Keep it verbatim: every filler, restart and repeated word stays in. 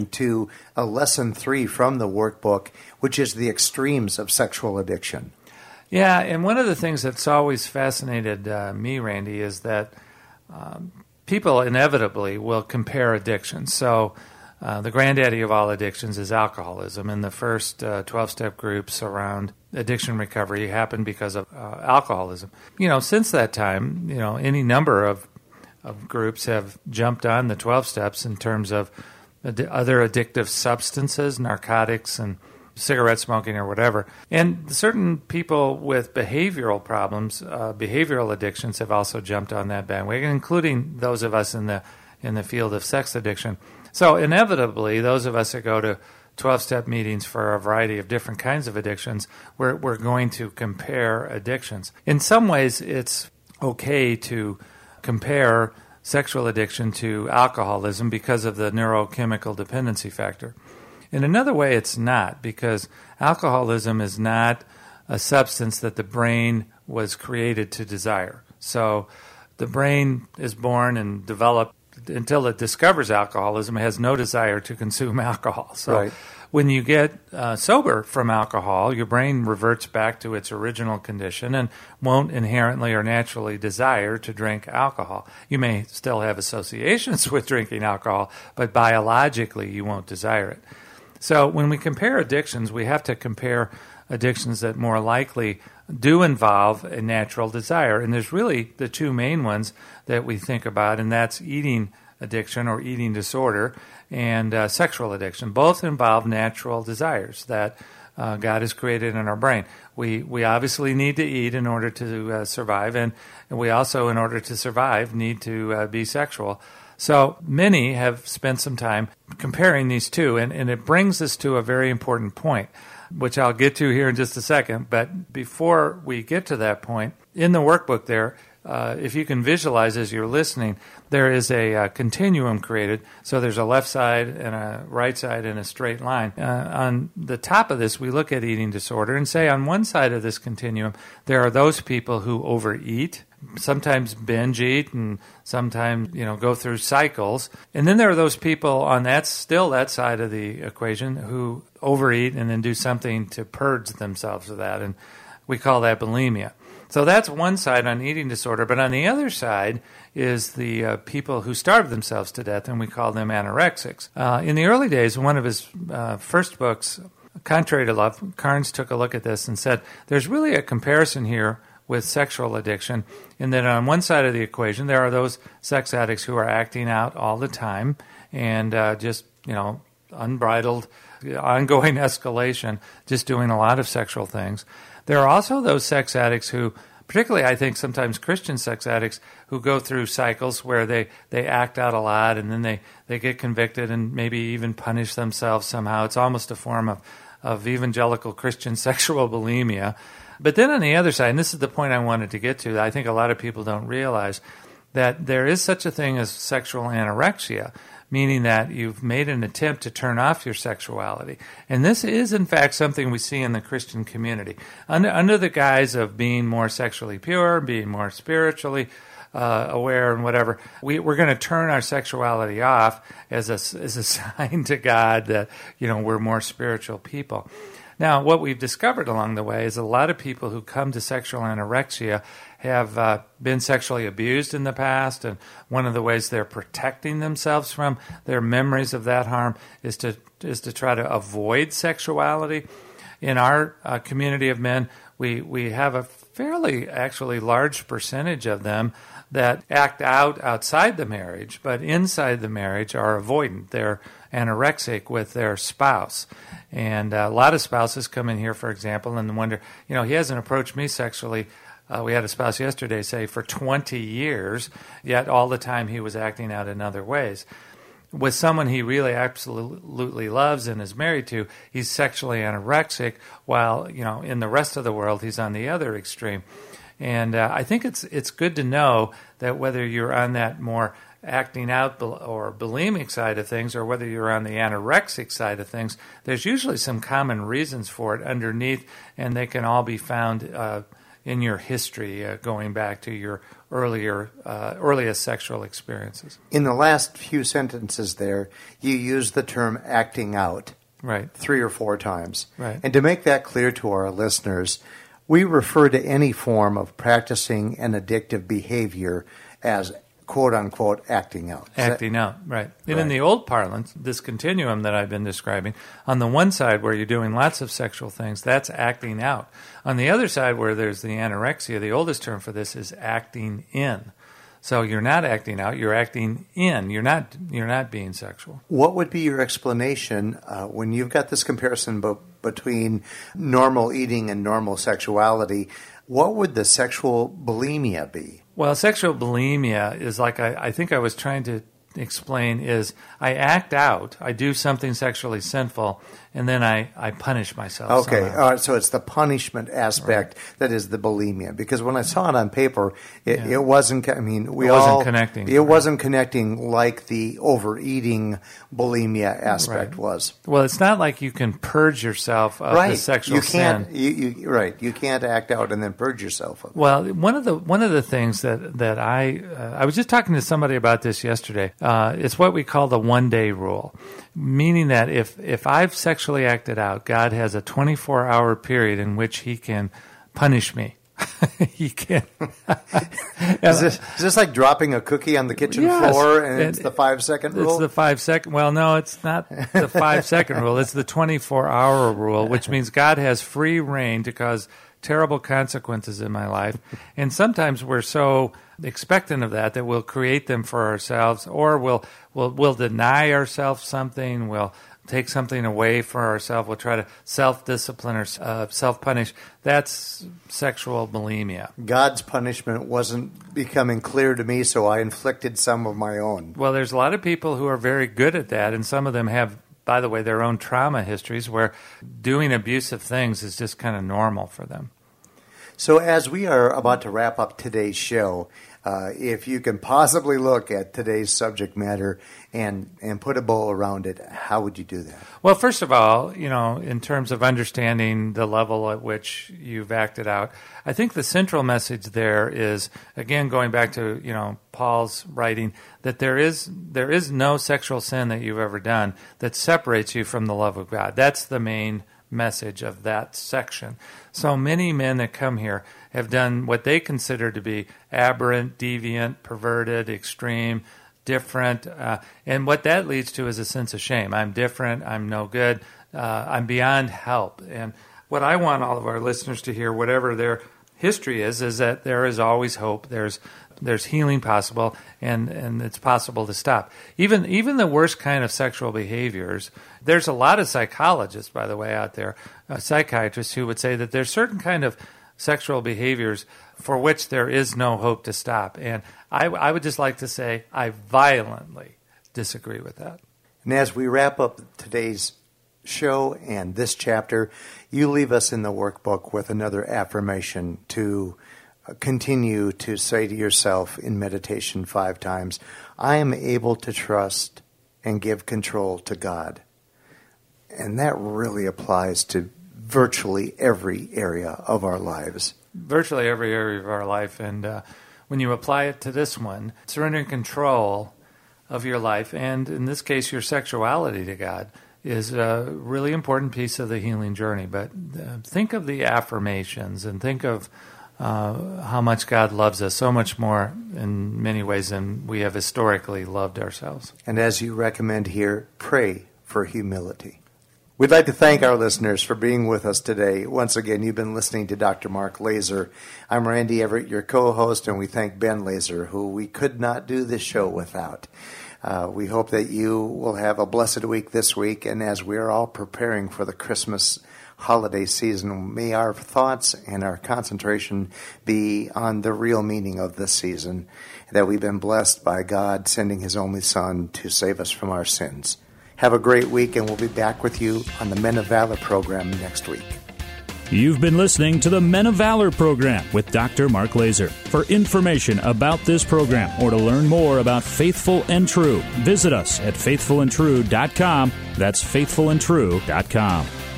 to a lesson three from the workbook, which is the extremes of sexual addiction. Yeah, and one of the things that's always fascinated uh, me, Randy, is that um, people inevitably will compare addictions. So uh, the granddaddy of all addictions is alcoholism, and the first uh, twelve-step groups around addiction recovery happened because of uh, alcoholism. You know, since that time, you know, any number of, of groups have jumped on the twelve steps in terms of ad- other addictive substances, narcotics, and cigarette smoking or whatever. And certain people with behavioral problems, uh, behavioral addictions, have also jumped on that bandwagon, including those of us in the in the field of sex addiction. So inevitably, those of us that go to twelve-step meetings for a variety of different kinds of addictions, we're, we're going to compare addictions. In some ways, it's okay to compare sexual addiction to alcoholism because of the neurochemical dependency factor. In another way, it's not, because alcoholism is not a substance that the brain was created to desire. So the brain is born and developed until it discovers alcoholism. It has no desire to consume alcohol. So right. when you get uh, sober from alcohol, your brain reverts back to its original condition and won't inherently or naturally desire to drink alcohol. You may still have associations with drinking alcohol, but biologically you won't desire it. So when we compare addictions, we have to compare addictions that more likely do involve a natural desire. And there's really the two main ones that we think about, and that's eating addiction or eating disorder and uh, sexual addiction. Both involve natural desires that uh, God has created in our brain. We we obviously need to eat in order to uh, survive, and, and we also, in order to survive, need to uh, be sexual. So many have spent some time comparing these two, and, and it brings us to a very important point, which I'll get to here in just a second. But before we get to that point, in the workbook there, uh, if you can visualize as you're listening, there is a, uh continuum created. So there's a left side and a right side in a straight line. Uh, on the top of this, we look at eating disorder and say on one side of this continuum, there are those people who overeat, sometimes binge eat, and sometimes, you know, go through cycles. And then there are those people on that, still that side of the equation, who overeat and then do something to purge themselves of that. And we call that bulimia. So that's one side on eating disorder. But on the other side is the uh, people who starve themselves to death, and we call them anorexics. Uh, in the early days, one of his uh, first books, Contrary to Love, Carnes took a look at this and said, there's really a comparison here with sexual addiction, in that on one side of the equation, there are those sex addicts who are acting out all the time and uh, just, you know, unbridled, ongoing escalation, just doing a lot of sexual things. There are also those sex addicts who, particularly I think sometimes Christian sex addicts, who go through cycles where they, they act out a lot and then they, they get convicted and maybe even punish themselves somehow. It's almost a form of, of evangelical Christian sexual bulimia. But then on the other side, and this is the point I wanted to get to, that I think a lot of people don't realize, that there is such a thing as sexual anorexia, meaning that you've made an attempt to turn off your sexuality. And this is, in fact, something we see in the Christian community. Under, under the guise of being more sexually pure, being more spiritually uh, aware and whatever, we, we're going to turn our sexuality off as a, as a sign to God that, you know, we're more spiritual people. Now, what we've discovered along the way is a lot of people who come to sexual anorexia have uh, been sexually abused in the past, and one of the ways they're protecting themselves from their memories of that harm is to is to try to avoid sexuality. In our uh, community of men, we, we have a fairly, actually, large percentage of them that act out outside the marriage, but inside the marriage are avoidant. They're anorexic with their spouse. And uh, a lot of spouses come in here, for example, and wonder, you know, he hasn't approached me sexually. Uh, we had a spouse yesterday say for twenty years, yet all the time he was acting out in other ways. With someone he really absolutely loves and is married to, he's sexually anorexic, while, you know, in the rest of the world, he's on the other extreme. And uh, I think it's it's good to know that whether you're on that more acting out or bulimic side of things, or whether you're on the anorexic side of things, there's usually some common reasons for it underneath, and they can all be found uh, in your history, uh, going back to your earlier, uh, earliest sexual experiences. In the last few sentences there, you use the term acting out. Right. Three or four times. Right. And to make that clear to our listeners, we refer to any form of practicing an addictive behavior as quote-unquote acting out. Is acting that, out, right. And right. in the old parlance, this continuum that I've been describing, on the one side where you're doing lots of sexual things, that's acting out. On the other side where there's the anorexia, the oldest term for this is acting in. So you're not acting out, you're acting in. You're not you're not being sexual. What would be your explanation uh, when you've got this comparison b- between normal eating and normal sexuality? What would the sexual bulimia be? Well, sexual bulimia is like I, I think I was trying to explain is I act out, I do something sexually sinful, and then I, I punish myself. Okay, somehow. all right, so it's the punishment aspect right. that is the bulimia. Because when I saw it on paper, it, yeah. it wasn't, I mean, we it wasn't all... connecting. It right. wasn't connecting like the overeating bulimia aspect right. was. Well, it's not like you can purge yourself of right. the sexual you can't, sin. You, you, right, you can't act out and then purge yourself of it. Well, one of the one of the things that, that I... Uh, I was just talking to somebody about this yesterday. Uh, it's what we call the one-day rule, meaning that if, if I've sexually acted out, God has a twenty-four hour period in which he can punish me. he can. is, this, is this like dropping a cookie on the kitchen yes. floor and, and it's it, the five-second rule? It's the five-second. Well, no, it's not the five-second rule. It's the twenty-four hour rule, which means God has free reign to cause terrible consequences in my life. And sometimes we're so expectant of that that we'll create them for ourselves, or we'll we'll, we'll deny ourselves something, we'll take something away for ourselves, we'll try to self-discipline or uh, self-punish. That's sexual bulimia. God's punishment wasn't becoming clear to me, so I inflicted some of my own. Well, there's a lot of people who are very good at that, and some of them have, by the way, their own trauma histories where doing abusive things is just kind of normal for them. So as we are about to wrap up today's show, uh, if you can possibly look at today's subject matter and, and put a bow around it, how would you do that? Well, first of all, you know, in terms of understanding the level at which you've acted out, I think the central message there is, again, going back to, you know, Paul's writing, that there is there is no sexual sin that you've ever done that separates you from the love of God. That's the main message of that section. So many men that come here have done what they consider to be aberrant, deviant, perverted, extreme, different, uh, and what that leads to is a sense of shame. I'm different, I'm no good, uh, I'm beyond help. And what I want all of our listeners to hear, whatever their history is, is that there is always hope. There's there's healing possible, and, and it's possible to stop. Even even the worst kind of sexual behaviors, there's a lot of psychologists, by the way, out there, uh, psychiatrists, who would say that there's certain kind of sexual behaviors for which there is no hope to stop. And I, I would just like to say I violently disagree with that. And as we wrap up today's show and this chapter, you leave us in the workbook with another affirmation to continue to say to yourself in meditation five times, I am able to trust and give control to God. And that really applies to virtually every area of our lives. Virtually every area of our life. And uh, when you apply it to this one, surrendering control of your life, and in this case, your sexuality to God, is a really important piece of the healing journey. But uh, think of the affirmations and think of uh, how much God loves us, so much more in many ways than we have historically loved ourselves. And as you recommend here, pray for humility. We'd like to thank our listeners for being with us today. Once again, you've been listening to Doctor Mark Laaser. I'm Randy Everett, your co-host, and we thank Ben Laaser, who we could not do this show without. Uh, we hope that you will have a blessed week this week, and as we are all preparing for the Christmas holiday season, may our thoughts and our concentration be on the real meaning of this season, that we've been blessed by God sending His only Son to save us from our sins. Have a great week, and we'll be back with you on the Men of Valor program next week. You've been listening to the Men of Valor program with Doctor Mark Laaser. For information about this program or to learn more about Faithful and True, visit us at faithful and true dot com. That's faithful and true dot com.